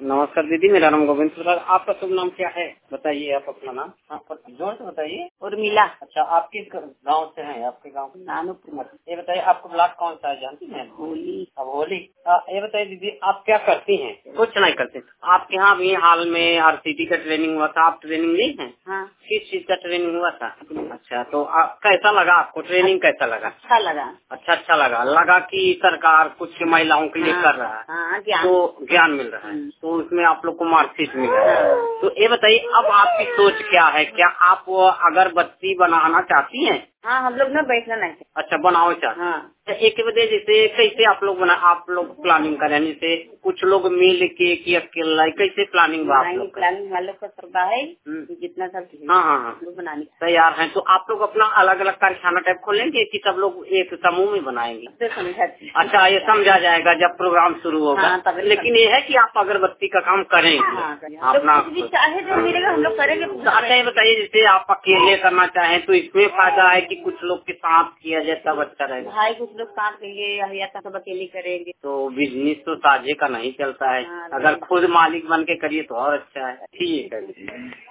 नमस्कार दीदी, मेरा नाम गोविंद प्रसाद। आपका शुभ नाम क्या है? बताइए आप अपना नाम। हाँ, जोर से बताइए। उर्मिला। अच्छा, आपके गांव से हैं? आपके गांव नानूपुर। ये बताइए, आपका ब्लॉक कौन सा है जानती हैं? होली। अब होली। ये बताइए दीदी, आप क्या करती हैं? कुछ नहीं करते। आपके यहाँ भी हाल में आरसीटी का ट्रेनिंग हुआ था, आप ट्रेनिंग नहीं है? हाँ। किस चीज का ट्रेनिंग हुआ था? अच्छा, तो कैसा लगा आपको? ट्रेनिंग कैसा लगा? अच्छा लगा। अच्छा लगा कि सरकार कुछ महिलाओं के लिए कर रहा है। हाँ, तो ज्ञान मिल रहा है, तो उसमें आप लोग को मार्कशीट मिल रहा है। तो ये बताइए, अब आपकी सोच क्या है? क्या आप अगरबत्ती बनाना चाहती हैं? हाँ, हम लोग ना बैठना नहीं। अच्छा, बनाओ चाहते। हाँ। एक वजह जैसे कैसे आप लोग प्लानिंग करें? जैसे कुछ लोग मिल के कि अकेला, कैसे प्लानिंग आप लोग? प्लानिंग वालों को करता है जितना सब। हाँ, लोग बनाने तैयार हैं। तो आप लोग अपना अलग अलग कारखाना टाइप खोलेंगे कि सब लोग एक समूह में बनाएंगे? अच्छा, ये समझा जाएगा जब प्रोग्राम शुरू होगा। लेकिन ये है कि आप अगरबत्ती का काम करेंगे अपना चाहे जो मिलेगा हम लोग करेंगे। अच्छा, ये बताइए, जैसे आप अकेले करना चाहें तो इसमें फायदा है कि कुछ लोग के साथ किया जाए तब अच्छा रहेगा? भाई कुछ लोग साथ देंगे या सब अकेले करेंगे। तो बिजनेस तो साझे का नहीं चलता है। अगर खुद मालिक बन के करिए तो और अच्छा है। ठीक है।